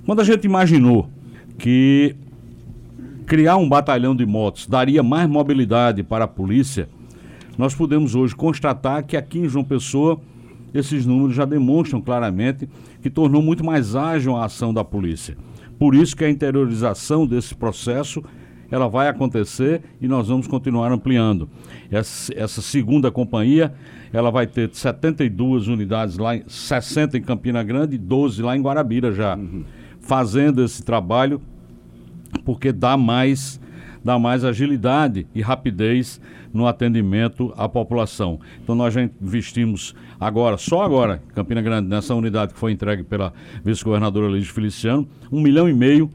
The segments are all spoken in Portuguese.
Quando a gente imaginou que criar um batalhão de motos daria mais mobilidade para a polícia, nós podemos hoje constatar que aqui em João Pessoa esses números já demonstram claramente que tornou muito mais ágil a ação da polícia. Por isso que a interiorização desse processo ela vai acontecer e nós vamos continuar ampliando. Essa segunda companhia, ela vai ter 72 unidades lá, 60 em Campina Grande e 12 lá em Guarabira já, fazendo esse trabalho, porque dá mais agilidade e rapidez no atendimento à população. Então nós já investimos só agora, Campina Grande, nessa unidade que foi entregue pela vice-governadora Lígia Feliciano, R$1,5 milhão,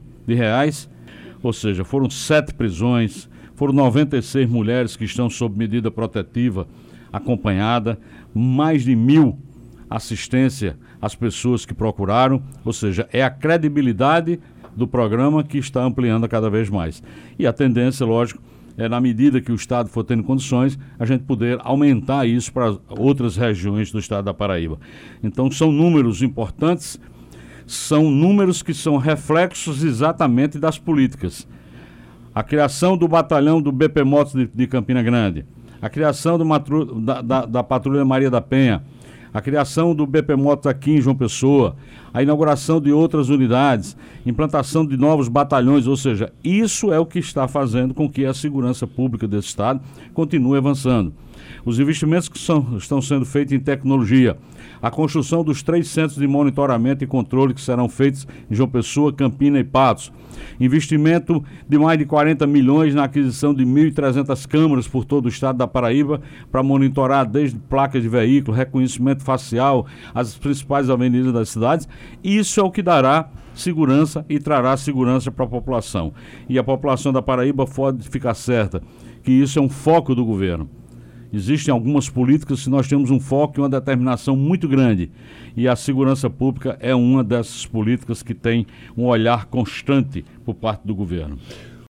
ou seja, foram 7 prisões, foram 96 mulheres que estão sob medida protetiva acompanhada, mais de 1.000 assistência às pessoas que procuraram, ou seja, é a credibilidade do programa que está ampliando cada vez mais. E a tendência, lógico, é na medida que o Estado for tendo condições, a gente poder aumentar isso para outras regiões do Estado da Paraíba. Então são números importantes, são números que são reflexos exatamente das políticas. A criação do batalhão do BP Motos de Campina Grande, a criação da Patrulha Maria da Penha, a criação do BP Motos aqui em João Pessoa, a inauguração de outras unidades, implantação de novos batalhões, ou seja, isso é o que está fazendo com que a segurança pública desse Estado continue avançando. Os investimentos que estão sendo feitos em tecnologia, a construção dos 3 centros de monitoramento e controle que serão feitos em João Pessoa, Campina e Patos, investimento de mais de 40 milhões na aquisição de 1.300 câmeras por todo o estado da Paraíba para monitorar desde placas de veículo, reconhecimento facial, as principais avenidas das cidades. Isso é o que dará segurança e trará segurança para a população. E a população da Paraíba pode ficar certa que isso é um foco do governo. Existem algumas políticas que nós temos um foco e uma determinação muito grande. E a segurança pública é uma dessas políticas que tem um olhar constante por parte do governo.